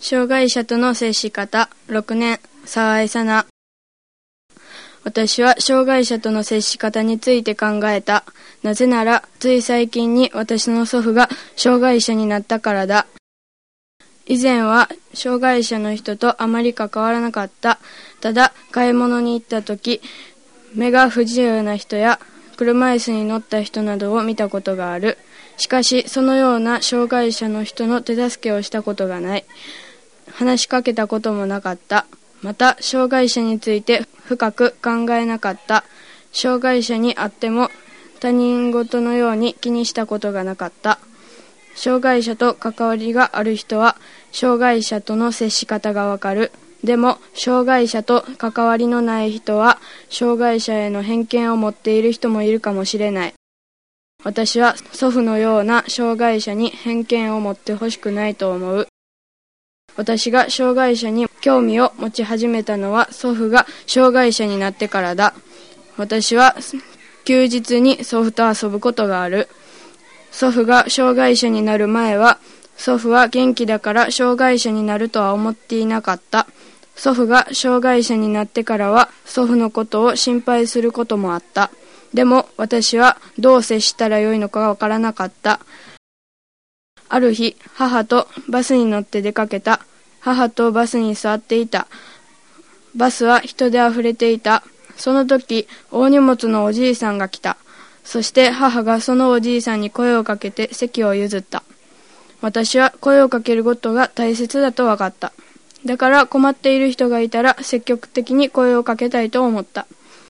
障害者との接し方。6年、沢井さな。私は障害者との接し方について考えた。なぜなら、つい最近に私の祖父が障害者になったからだ。以前は障害者の人とあまり関わらなかった。ただ、買い物に行った時、目が不自由な人や車椅子に乗った人などを見たことがある。しかし、そのような障害者の人の手助けをしたことがない。話しかけたこともなかった。また、障害者について深く考えなかった。障害者に会っても他人事のように気にしたことがなかった。障害者と関わりがある人は、障害者との接し方がわかる。でも、障害者と関わりのない人は、障害者への偏見を持っている人もいるかもしれない。私は祖父のような障害者に偏見を持ってほしくないと思う。私が障害者に興味を持ち始めたのは祖父が障害者になってからだ。私は休日に祖父と遊ぶことがある。祖父が障害者になる前は、祖父は元気だから障害者になるとは思っていなかった。祖父が障害者になってからは祖父のことを心配することもあった。でも私はどう接したらよいのかわからなかった。ある日、母とバスに乗って出かけた。母とバスに座っていた。バスは人であふれていた。その時、大荷物のおじいさんが来た。そして母がそのおじいさんに声をかけて席を譲った。私は声をかけることが大切だと分かった。だから困っている人がいたら積極的に声をかけたいと思った。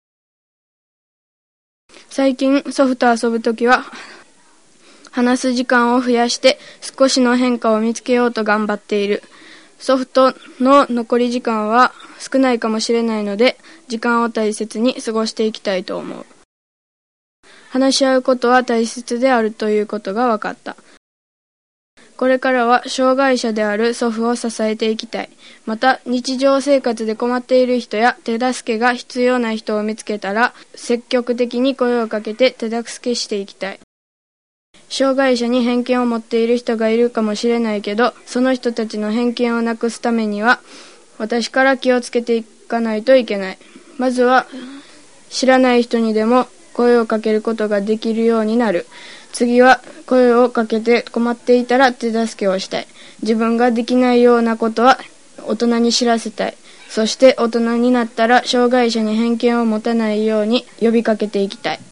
最近、祖父と遊ぶときは、話す時間を増やして少しの変化を見つけようと頑張っている。祖父との残り時間は少ないかもしれないので、時間を大切に過ごしていきたいと思う。話し合うことは大切であるということが分かった。これからは障害者である祖父を支えていきたい。また、日常生活で困っている人や手助けが必要な人を見つけたら、積極的に声をかけて手助けしていきたい。障害者に偏見を持っている人がいるかもしれないけど、その人たちの偏見をなくすためには、私から気をつけていかないといけない。まずは、知らない人にでも声をかけることができるようになる。次は、声をかけて困っていたら手助けをしたい。自分ができないようなことは大人に知らせたい。そして大人になったら障害者に偏見を持たないように呼びかけていきたい。